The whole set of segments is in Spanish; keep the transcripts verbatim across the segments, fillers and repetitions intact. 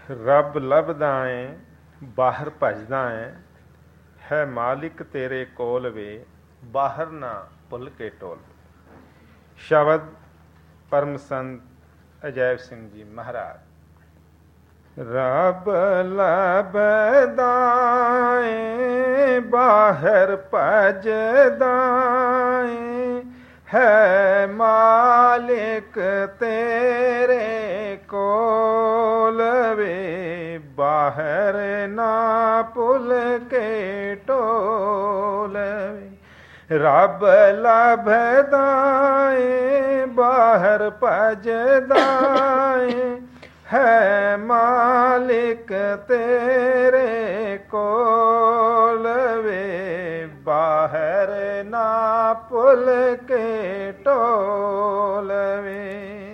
ਰੱਬ ਲੱਭਦਾ ਏ ਬਾਹਰ ਭਜਦਾ ਏ, ਹੈ ਮਾਲਿਕ ਤੇਰੇ ਕੋਲ ਵੇ, ਬਾਹਰ ਨਾ ਭੁੱਲ ਕੇ ਟੋਲ। ਸ਼ਬਦ ਪਰਮ ਸੰਤ ਅਜੈਬ ਸਿੰਘ ਜੀ ਮਹਾਰਾਜ। ਰੱਬ ਲੱਭਦਾ ਏ ਬਾਹਰ ਭਜਦਾ ਏ, ਹੈ ਮਾਲਿਕ ਤੇਰੇ ਕੋਲ ਵੇ, ਬਾਹਰ ਨਾ ਭੁੱਲ ਕੇ ਟੋਲ ਵੇ। ਰੱਬ ਲੱਭਦਾ ਏ ਬਾਹਰ ਭਜਦਾ ਏ, ਹੈ ਮਾਲਿਕ ਤੇਰੇ ਕੋਲ ਵੇ, ਬਾਹਰ ਨਾ ਭੁੱਲ ਕੇ ਟੋਲ ਵੇ।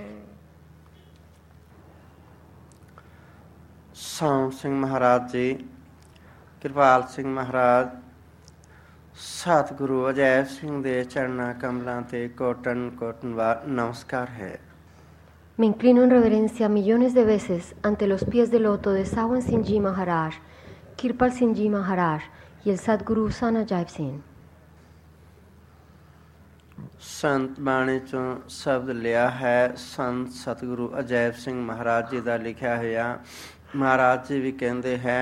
ਸੌਂਪ ਸਿੰਘ ਮਹਾਰਾਜ ਜੀ, ਕਿਰਪਾਲ ਸਿੰਘ ਮਹਾਰਾਜ, ਸਤਿਗੁਰੂ ਅਜੈਬ ਸਿੰਘ ਦੇ ਚਰਨਾਂ ਕਮਲਾਂ ਤੇ ਕੋਟਨ ਕੋਟਨਵਾਰ ਨਮਸਕਾਰ ਹੈ। Me inclino en reverencia millones de veces ante los pies de loto de Sawan Singh Maharaj, Kirpal Singh Maharaj y el Sadguru Sant Ajaib Singh। ਸੰਤ ਬਾਣੀ ਚੋਂ ਸ਼ਬਦ ਲਿਆ ਹੈ ਸੰਤ ਸਤਿਗੁਰੂ ਅਜੈਬ ਸਿੰਘ ਮਹਾਰਾਜ ਜੀ ਦਾ ਲਿਖਿਆ ਹੋਇਆ। ਮਹਾਰਾਜ ਜੀ ਵੀ ਕਹਿੰਦੇ ਹੈ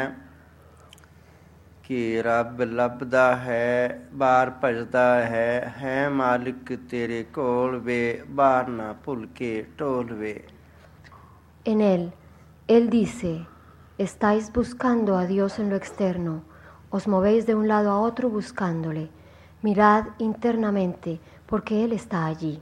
ਕਿ ਰੱਬ ਲੱਭਦਾ ਹੈ ਬਾਹਰ ਭਜਦਾ ਹੈ, ਹੈ ਮਾਲਿਕ ਤੇਰੇ ਕੋਲ ਵੇ, ਬਾਹਰ ਨਾ ਭੁੱਲ ਕੇ ਟੋਲ ਵੇ। En él, él dice, estáis buscando a Dios en lo externo, os movéis de un lado a otro buscándole, mirad internamente, porque él está allí।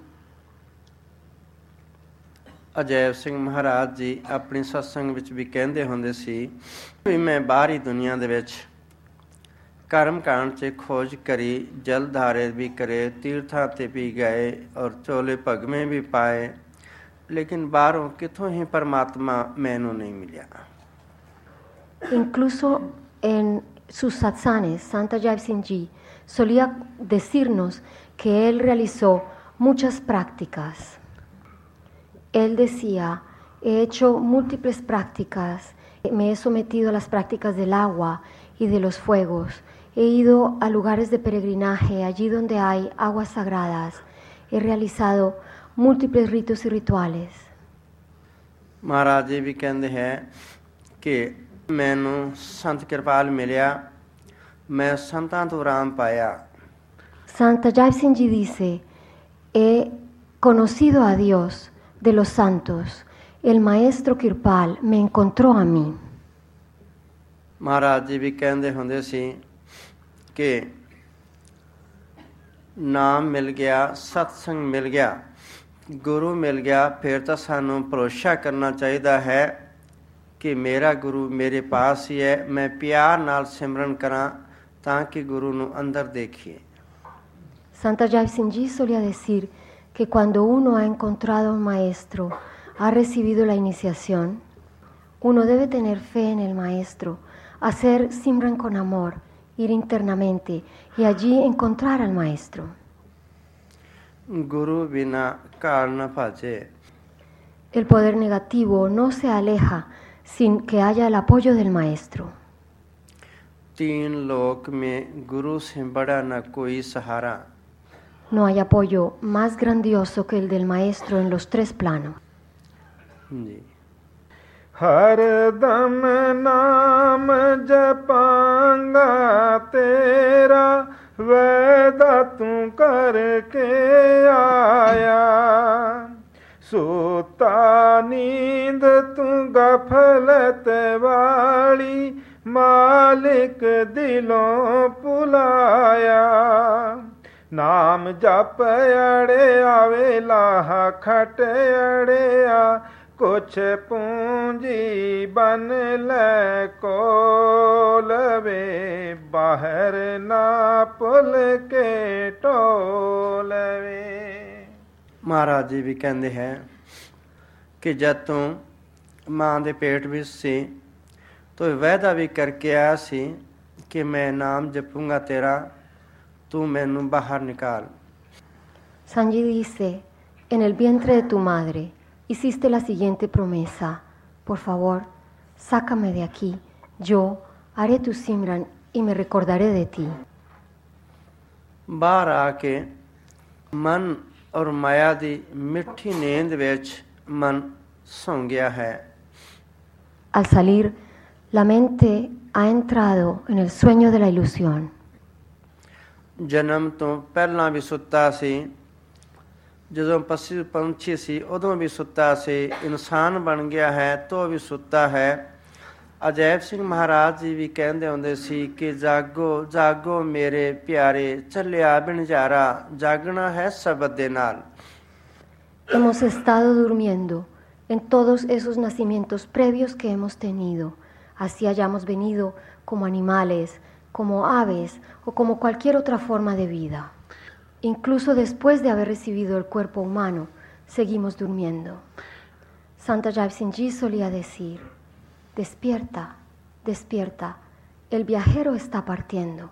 Ajaib Singh Maharaj ji ਆਪਣੀ ਸਤਸੰਗ ਵਿੱਚ ਵੀ ਕਹਿੰਦੇ ਹੁੰਦੇ ਸੀ ਵੀ ਮੈਂ ਬਾਹਰੀ ਦੁਨੀਆ ਦੇ ਵਿੱਚ ਕਰਮ ਕਾਂਡ 'ਚ ਖੋਜ ਕਰੀ, ਜਲਧਾਰੇ ਵੀ ਕਰੇ, ਤੀਰਥਾਂ 'ਤੇ ਵੀ ਗਏ ਔਰ ਚੋਲੇ ਭਗਵੇਂ ਵੀ ਪਾਏ, ਲੇਕਿਨ ਬਾਹਰੋਂ ਕਿੱਥੋਂ ਹੀ ਪਰਮਾਤਮਾ ਮੈਨੂੰ ਨਹੀਂ ਮਿਲਿਆ। Incluso en sus satsanes, Sant Ajaib Singh Ji solía decirnos que él realizó muchas prácticas. Él decía, he hecho múltiples prácticas, me he sometido a las prácticas del agua y de los fuegos, he ido a lugares de peregrinaje, allí donde hay aguas sagradas, he realizado múltiples ritos y rituales. Maharaj ਜੀ ਵੀ ਕਹਿੰਦੇ ਹੈ ਕਿ ਮੈਨੂੰ ਸੰਤ ਕਿਰਪਾਲ ਮਿਲਿਆ, ਮੈਂ ਸੰਤਾਂ ਤੋਂ ਰਾਮ ਪਾਇਆ। Sant Ajaib Singh Ji dice, he conocido a Dios de los santos, el maestro Kirpal me encontró a mí। Maharaj ਜੀ ਵੀ ਕਹਿੰਦੇ ਹੁੰਦੇ ਸੀ ਕਿ ਨਾਮ ਮਿਲ ਗਿਆ, ਸਤਸੰਗ ਮਿਲ ਗਿਆ, ਗੁਰੂ ਮਿਲ ਗਿਆ, ਫਿਰ ਤਾਂ ਸਾਨੂੰ ਭਰੋਸਾ ਕਰਨਾ ਚਾਹੀਦਾ ਹੈ ਕਿ ਮੇਰਾ ਗੁਰੂ ਮੇਰੇ ਪਾਸ ਹੀ ਹੈ, ਮੈਂ ਪਿਆਰ ਨਾਲ ਸਿਮਰਨ ਕਰਾਂ ਤਾਂ ਕਿ ਗੁਰੂ ਨੂੰ ਅੰਦਰ ਦੇਖੀਏ। Sant Ajaib Singh Ji solía decir que cuando uno ha encontrado a un maestro, ha recibido la iniciación, uno debe tener fe en el maestro, hacer simran con amor, ir internamente y allí encontrar al maestro। Guru bina kal na bhaje। El poder negativo no se aleja sin que haya el apoyo del maestro। तीन लोक में गुरु से बड़ा न कोई सहारा। No hay apoyo más grandioso que el del maestro en los tres planos। जी। हर दम नाम जपांगा तेरा, वैदा तू करके आया, सोता नींद तू गफलत वाली, मालिक दिलों पुलाया। नाम जप अड़िया वेला खट अड़िया, कुछ पूंजी बन ले कोल वे, बाहर ना पुल के टोल वे। ਮਹਾਰਾਜ ਜੀ ਵੀ ਕਹਿੰਦੇ ਹੈ ਕਿ ਜਦ ਤੂੰ ਮਾਂ ਦੇ ਪੇਟ ਵਿੱਚ ਸੀ ਤੂੰ ਵਾਅਦਾ ਵੀ ਕਰਕੇ ਆਇਆ ਸੀ ਕਿ ਮੈਂ ਨਾਮ ਜਪੂੰਗਾ ਤੇਰਾ, ਤੂੰ ਮੈਨੂੰ ਬਾਹਰ ਨਿਕਾਲ। Sant Ji dice, en el vientre de tu madre hiciste la siguiente promesa, por favor, sácame de aquí, yo haré tu simran y me recordaré de ti. बाहर आके मन और माया दी मिठी नींद विच मन सौ गया है. Al salir, la mente ha entrado en el sueño de la ilusión. जन्म तो पहला भी सुता सी, ਜਦੋਂ ਪਸ਼ੂ ਪੰਛੀ ਸੀ ਉਦੋਂ ਵੀ ਸੁੱਤਾ ਸੀ, ਇਨਸਾਨ ਬਣ ਗਿਆ ਹੈ ਤੋ ਵੀ ਸੁੱਤਾ ਹੈ. ਅਜੈਬ ਸਿੰਘ ਮਹਾਰਾਜ ਜੀ ਵੀ ਕਹਿੰਦੇ ਹੁੰਦੇ ਸੀ ਕਿ ਜਾਗੋ ਜਾਗੋ ਮੇਰੇ ਪਿਆਰੇ, ਚੱਲਿਆ ਬਿਨਜਾਰਾ, ਜਾਗਣਾ ਹੈ ਸ਼ਬਦ ਦੇ ਨਾਲ. Hemos estado durmiendo en todos esos nacimientos previos que hemos tenido, así hayamos venido como animales, como aves o como cualquier otra forma de vida. Incluso después de haber recibido el cuerpo humano, seguimos durmiendo. Santa Jai Singh Ji solía decir, despierta, despierta, el viajero está partiendo.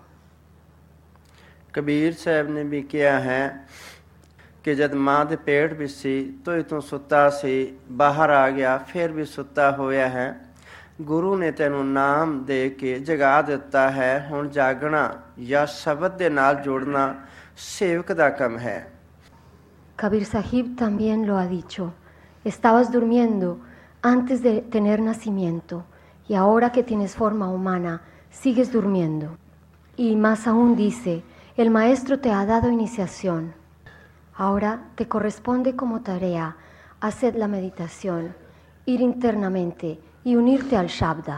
Kabir ਸਾਹਿਬ ਨੇ ਵੀ ਕਿਹਾ ਹੈ ਕਿ ਜਦ ਮਾਂ ਦੇ ਪੇਟ ਵਿੱਚ ਸੀ ਤੋਈ ਤੋਂ ਸੁੱਤਾ ਸੀ, ਬਾਹਰ ਆ ਗਿਆ ਫਿਰ ਵੀ ਸੁੱਤਾ ਹੋਇਆ ਹੈ. ਗੁਰੂ ਨੇ ਤੈਨੂੰ ਨਾਮ ਦੇ ਕੇ ਜਗਾ ਦਿੱਤਾ ਹੈ. ਹੁਣ ਜਾਗਣਾ ਜਾਂ ਸ਼ਬਦ ਦੇ ਨਾਲ ਜੋੜਨਾ सेवक दा काम है. Kabir Sahib también lo ha dicho. Estabas durmiendo antes de tener nacimiento y ahora que tienes forma humana sigues durmiendo. Y más aún dice, el maestro te ha dado iniciación. Ahora te corresponde como tarea hacer la meditación, ir internamente y unirte al Shabda.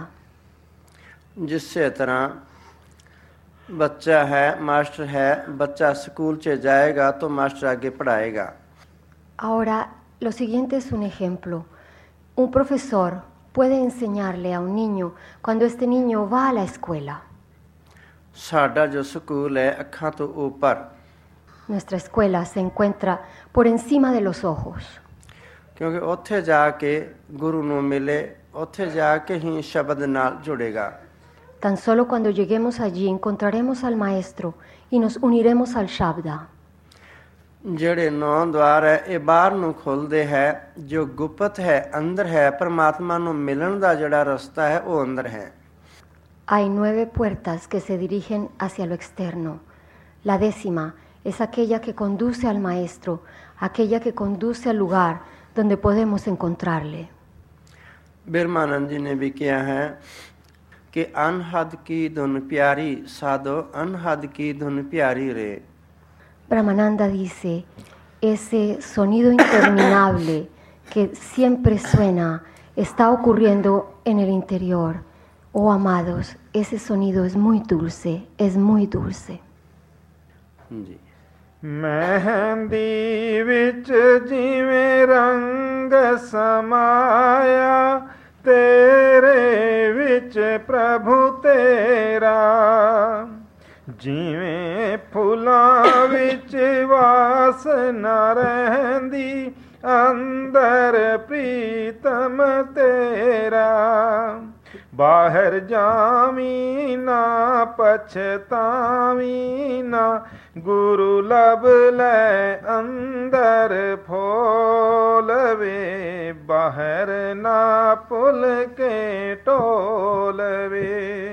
जिससे तरह बच्चा है मास्टर है, बच्चा स्कूल से जाएगा तो मास्टर आगे पढ़ाएगा. Ahora lo siguiente es un ejemplo. Un profesor puede enseñarle a un niño cuando este niño va a la escuela. साडा जो स्कूल है अखां तो ऊपर. Nuestra escuela se encuentra por encima de los ojos. क्योंकि उत्थे जाके गुरु नूं मिले, उत्थे जाके ही शब्द नाल जुड़ेगा. Tan solo cuando lleguemos allí encontraremos al maestro y nos uniremos al Shabda. ਜਿਹੜੇ ਨੌਂ ਦੁਆਰ ਹੈ ਇਹ ਬਾਹਰ ਨੂੰ ਖੁੱਲਦੇ ਹੈ, ਜੋ ਗੁਪਤ ਹੈ ਅੰਦਰ ਹੈ, ਪਰਮਾਤਮਾ ਨੂੰ ਮਿਲਣ ਦਾ ਜਿਹੜਾ ਰਸਤਾ ਹੈ ਉਹ ਅੰਦਰ ਹੈ. Hay nueve puertas que se dirigen hacia lo externo. La décima es aquella que conduce al maestro, aquella que conduce al lugar donde podemos encontrarle. ਬਿਰਮਾਨੰਦ ਜੀ ਨੇ ਵੀ ਕਿਹਾ ਹੈ कि अनहद की धुन प्यारी साधो, अनहद की धुन प्यारी रे. Brahmananda dice, ese sonido interminable que siempre suena está ocurriendo en el interior. Oh amados, ese sonido es muy dulce, es muy dulce. जी. ਮਹਿੰਦੀ ਵਿੱਚ ਜਿਵੇਂ ਰੰਗ ਸਮਾਇਆ, ਤੇਰੇ ਵਿੱਚ ਪ੍ਰਭੂ ਤੇਰਾ, ਜਿਵੇਂ ਫੁੱਲਾਂ ਵਿੱਚ ਵਾਸਨਾ ਰਹਿੰਦੀ, ਅੰਦਰ ਪ੍ਰੀਤਮ ਤੇਰਾ. ਬਾਹਰ ਜਾਵੀਂ ਨਾ ਪਛਤਾਵੀਂ ਨਾ, ਗੁਰੂ ਲਭ ਲੈ ਅੰਦਰ ਫੋਲਵੇ, ਬਾਹਰ ਨਾ ਭੁੱਲ ਕੇ ਟੋਲਵੇ.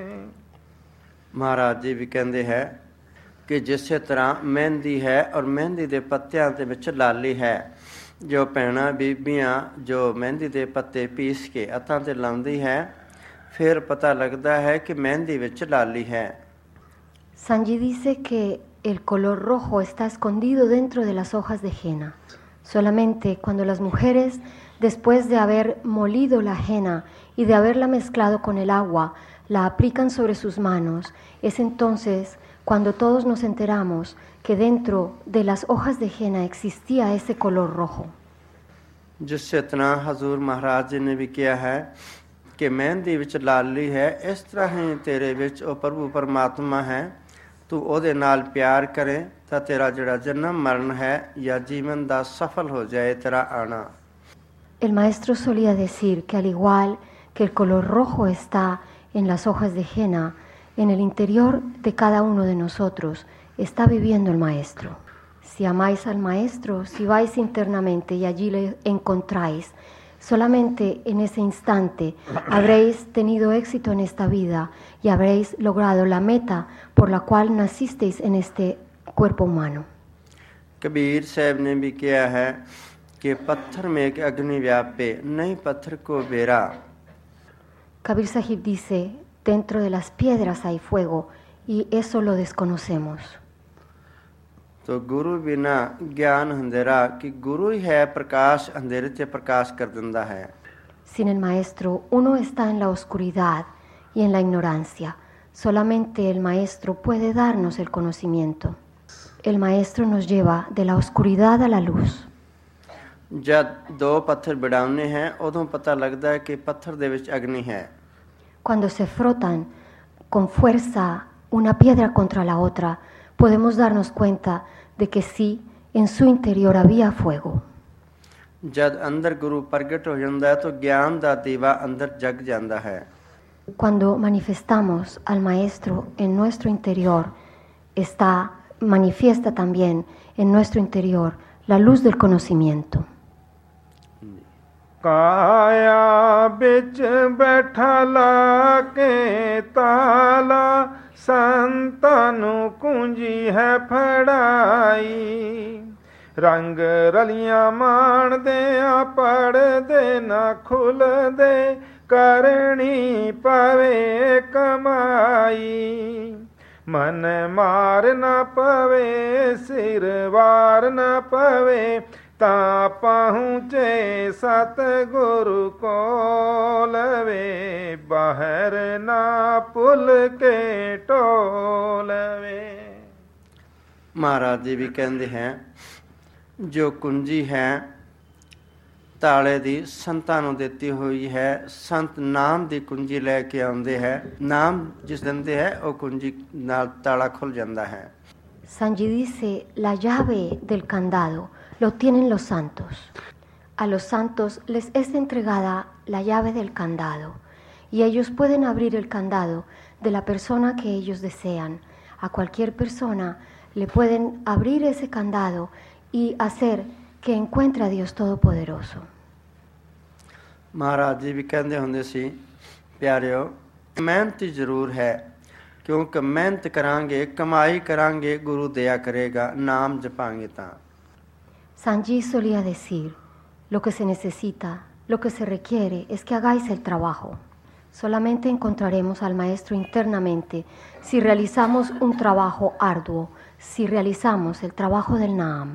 ਮਹਾਰਾਜ ਜੀ ਵੀ ਕਹਿੰਦੇ ਹੈ ਕਿ ਜਿਸੇ ਤਰ੍ਹਾਂ ਮਹਿੰਦੀ ਹੈ ਔਰ ਮਹਿੰਦੀ ਦੇ ਪੱਤਿਆਂ ਦੇ ਵਿੱਚ ਲਾਲੀ ਹੈ, ਜੋ ਭੈਣਾਂ ਬੀਬੀਆਂ ਜੋ ਮਹਿੰਦੀ ਦੇ ਪੱਤੇ ਪੀਸ ਕੇ ਹੱਥਾਂ 'ਤੇ ਲਾਉਂਦੀ ਹੈ, ਫਿਰ ਪਤਾ ਲੱਗਦਾ ਹੈ ਕਿ ਮਹਿੰਦੀ ਵਿੱਚ ਲਾਲੀ ਹੈ. Sanji dice que el color rojo está escondido dentro de las hojas de henna. Solamente cuando las mujeres, después de haber molido la henna y de haberla mezclado con el agua, la aplican sobre sus manos, es entonces cuando todos nos enteramos que dentro de las hojas de henna existía ese color rojo. ਜਿਸੇ ਤਰ੍ਹਾਂ ਹਜ਼ੂਰ ਮਹਾਰਾਜ ਜੀ ਨੇ ਵੀ ਕਿਹਾ ਹੈ ਕਿ ਮਹਿੰਦੀ ਵਿੱਚ ਲਾਲੀ ਹੈ, ਇਸ ਤਰ੍ਹਾਂ ਹੀ ਤੇਰੇ ਵਿੱਚ ਉਹ ਪ੍ਰਭੂ ਪਰਮਾਤਮਾ ਹੈ. ਤੂੰ ਉਹਦੇ ਨਾਲ ਪਿਆਰ ਕਰੇ ਤਾਂ ਤੇਰਾ ਜਿਹੜਾ ਜਨਮ ਮਰਨ ਹੈ ਜਾਂ ਜੀਵਨ ਦਾ ਸਫਲ ਹੋ ਜਾਏ ਤੇਰਾ ਆਣਾ. El maestro solía decir que al igual que el color rojo está en las hojas de henna, en el interior de cada uno de nosotros está viviendo el maestro. Si amáis al maestro, si vais internamente y allí le encontráis, Solamente en ese instante habréis tenido éxito en esta vida y habréis logrado la meta por la cual nacisteis en este cuerpo humano. Kabir साहब ने भी किया है कि पत्थर में एक अग्नि व्यापे नहीं पत्थर को बेरा. Kabir Sahib dice, dentro de las piedras hay fuego y eso lo desconocemos. तो गुरु बिना ज्ञान अंधेरा कि गुरु ही है प्रकाश अंधेरे ते प्रकाश कर दिंदा है. Sin el maestro uno está en la oscuridad y en la ignorancia. Solamente el maestro puede darnos el conocimiento. El maestro nos lleva de la oscuridad a la luz. जब दो पत्थर बिड़ावने हैं उदों पता लगदा है कि पत्थर दे विच अग्नि है. Cuando se frotan con fuerza una piedra contra la otra, podemos darnos cuenta de que sí, en su interior había fuego. जब अंदर गुरु प्रगट हो जांदा है तो ज्ञान दा दीवा अंदर जग जांदा है. Cuando manifestamos al maestro en nuestro interior, está manifiesta también en nuestro interior la luz del conocimiento. काया बिच बैठा लाके ताला संतानु कुंजी है फड़ाई रंग रलियां मान दे पढ़ दे ना खुल दे करनी पवे कमाई मन मार न पवे सिर वार न पवे ता पहुँचे सतगुरु को लवे बाहर ना पुल के टोलवे. महाराज जी भी कहते हैं जो कुंजी है ताले दी संतां नूं दित्ती हुई है. संत नाम दी कुंजी लैके आउंदे है. नाम जिस दिंदे है वो कुंजी नाल ताला खुल जांदा है. Sanji dice, la llave del candado lo tienen los santos. A los santos les es entregada la llave del candado y ellos pueden abrir el candado de la persona que ellos desean. A cualquier persona le pueden abrir ese candado y hacer que encuentre a Dios Todopoderoso. महाराज जी भी कहते होंदे सी प्यारिओ मेहनत जरूर है क्योंकि मेहनत करांगे कमाई करांगे गुरु दया करेगा नाम जपांगे तां. Sanji solía decir, lo que se necesita, lo que se requiere es que hagáis el trabajo. Solamente encontraremos al maestro internamente si realizamos un trabajo arduo, si realizamos el trabajo del Naam.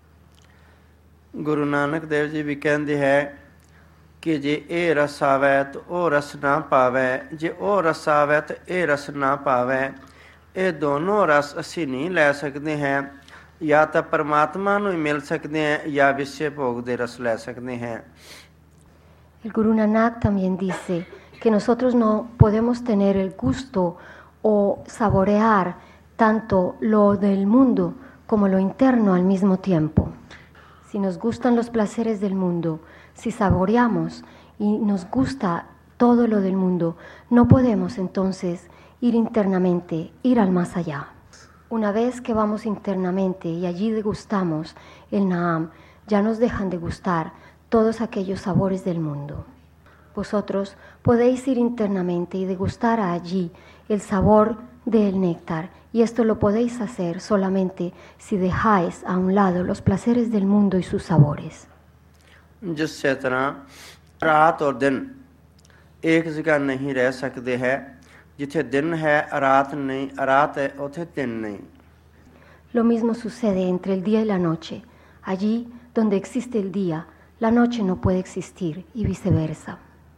Guru नानक देव जी भी कहते हैं कि जे ए रस आवे तो ओ रस ना पावे जे ओ रस आवे तो ए रस ना पावे. ये दोनों रस असी नहीं लै सकते हैं. या तो परमात्मा नूं ही मिल सकते हैं या विषय भोग दे रस लै सकते हैं. El Guru Nanak también dice que nosotros no podemos tener el gusto o saborear tanto lo del mundo como lo interno al mismo tiempo. Si nos gustan los placeres del mundo, si saboreamos y nos gusta todo lo del mundo, no podemos entonces ir internamente, ir al más allá. Una vez que vamos internamente y allí degustamos el Naam, ya nos dejan de gustar todos aquellos sabores del mundo. Vosotros podéis ir internamente y degustar allí el sabor del néctar, y esto lo podéis hacer solamente si dejáis a un lado los placeres del mundo y sus sabores. जिस तरह रात और दिन एक जगह नहीं रह सकते हैं. जिथे दिन है रात नहीं, रात है उथे दिन नहीं. Lo mismo sucede entre el día y la noche. Allí donde existe el día, la noche no puede existir y viceversa.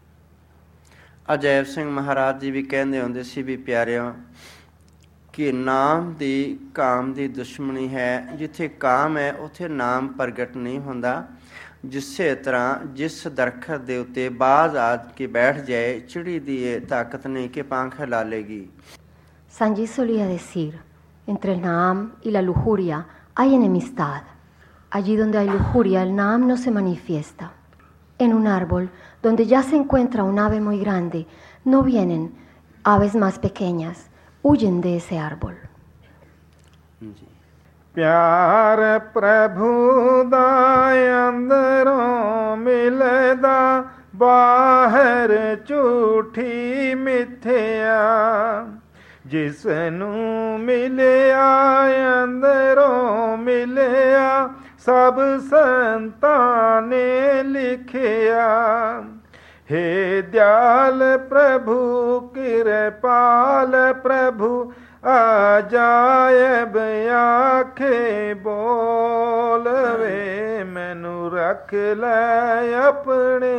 Ajaib सिंह महाराज जी भी कहते होंदे सी भी प्यारिओ कि नाम दी काम दी दुश्मनी है. जिथे काम है उथे नाम प्रगट नहीं होंदा. जिसे तरह जिस दरखत दे उत्ते बाज आ के बैठ जाए चिड़ी दी ताकत नहीं कि पंख हिला लेगी. Sanji solía decir, entre el Naam y la lujuria hay enemistad. Allí donde hay lujuria, el Naam no se manifiesta. En un árbol donde ya se encuentra un ave muy grande, no vienen aves más pequeñas, huyen de ese árbol. प्यार प्रभु दा अंदरों मिलदा बाहर झूठी मिथ्या जिसनू मिलिया अंदरों मिलिया सब संतां ने लिखिया हे दयाल प्रभु कृपाल प्रभु अजायब आखे बोलवे मैनू रख ले अपने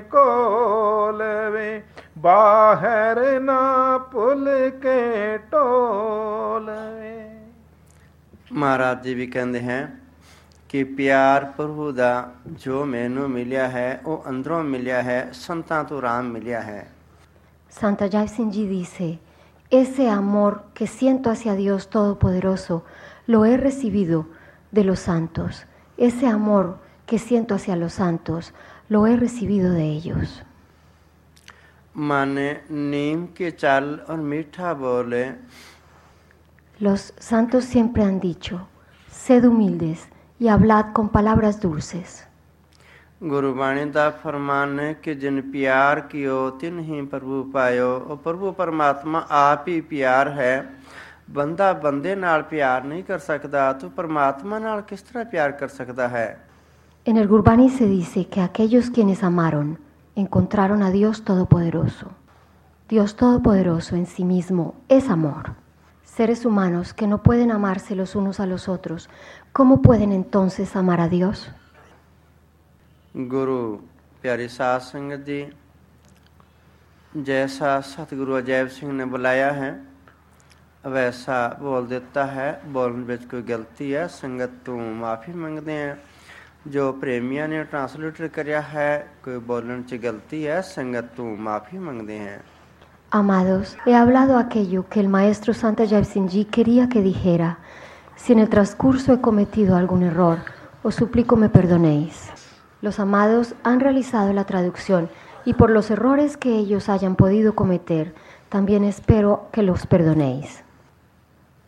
कोलवे बाहर ना भुल के टोलवे। महाराज जी भी कहते हैं कि प्यार प्रभु दा जो मैनू मिलिया है वो अंदरों मिलिया है संतां तो राम मिलिया है। Santa Jaisin Ji dice, ese amor que siento hacia Dios Todopoderoso lo he recibido de los santos. Ese amor que siento hacia los santos lo he recibido de ellos. माने नीम के चाल और मीठा बोले। Los santos siempre han dicho, sed humildes y hablad con palabras dulces. Gurbani दा फरमान है कि जिन प्यार कियो तिन ही प्रभु पायो और प्रभु परमात्मा आप ही प्यार है। बंदा बंदे नाल प्यार नहीं कर सकता तो परमात्मा नाल किस तरह प्यार कर सकता है। En el Gurbani se dice que aquellos quienes amaron encontraron a Dios Todopoderoso. Dios Todopoderoso en sí mismo es amor. Seres humanos que no pueden amarse los unos a los otros, ¿cómo pueden entonces amar a Dios? गुरु प्यारी साध संगत जी, जैसा सतगुरु अजैब सिंह ने बुलाया है वैसा बोल देता है। बोलने ਵਿੱਚ कोई गलती है संगत तो माफ़ी मंगते हैं। जो प्रेमिया ने ट्रांसलेटर कराया है कोई बोलने च गलती है संगत तो माफ़ी मंगते हैं। Amados, he hablado aquello que el maestro Santa Jaisin Ji quería que dijera. Si en el transcurso he cometido algún error, os suplico me perdonéis. Los amados han realizado la traducción y por los errores que ellos hayan podido cometer, también espero que los perdonéis.